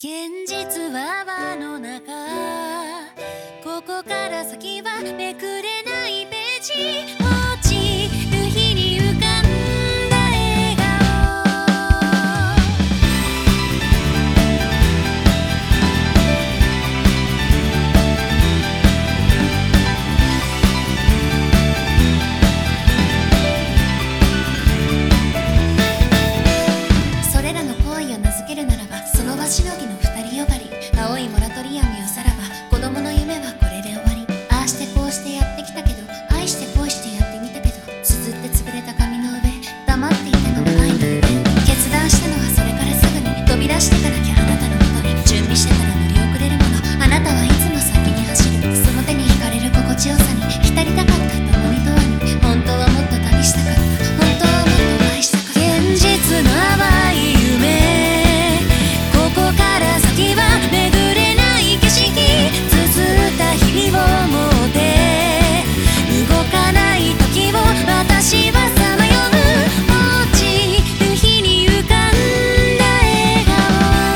現実は輪の中、ここから先はめくれないページ、落ちる日に浮かんだ笑顔。それらの行為を名付けるならば、その場しのぎの二人よがり、青いモラトリアムよさらば、子供の夢はこれで終わり。ああしてこうしてやってきたけど、愛して恋してやってみたけど、綴って潰れた紙の上、黙っていたのが愛の夢。決断したのはそれからすぐに、飛び出してかなきゃあなたのもとに。準備してたら乗り遅れるもの、あなたはいつも先に走る。その手に惹かれる心地よさに浸りたかった。共にとわに本当はもっと旅したかった。本当はもっと愛したかった。現実の淡い夢、ここから先は巡れない景色。綴った日々を持って動かない時を私はさまよう。落ちる日に浮かんだ笑顔。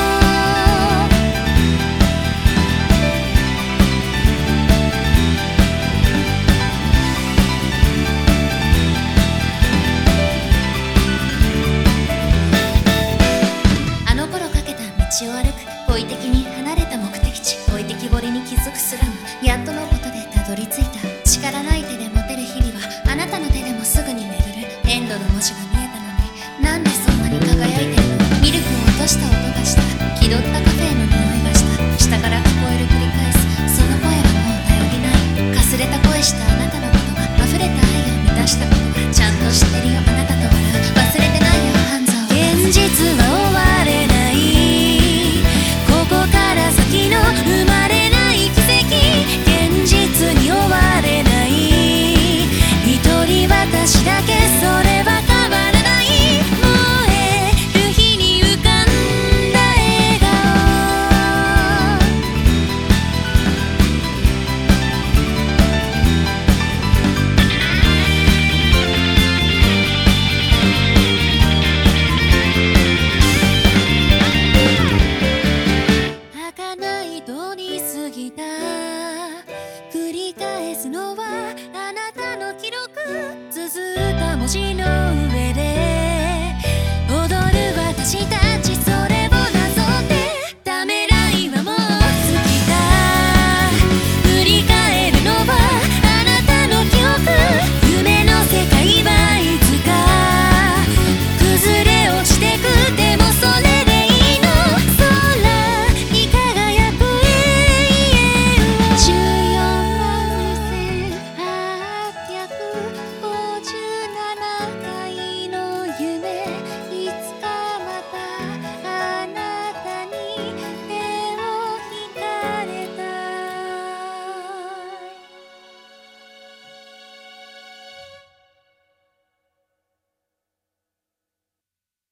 あの頃かけた道を歩く、恋的に離れた目的地、置いてきぼりに気づくスラム、やっとのことでたどり着いた。力ない手で持てる日々はあなたの手でもすぐに巡る。エンドの文字が見えたのに、なんでそんなに輝いてるの。ミルクを落とした音がした、気取ったカフェの匂いがした。下から聞こえる繰り返すその声はもう頼りない。かすれた声したあなたのことが、溢れた愛を満たしたことが、ちゃんと知ってるよあなたとは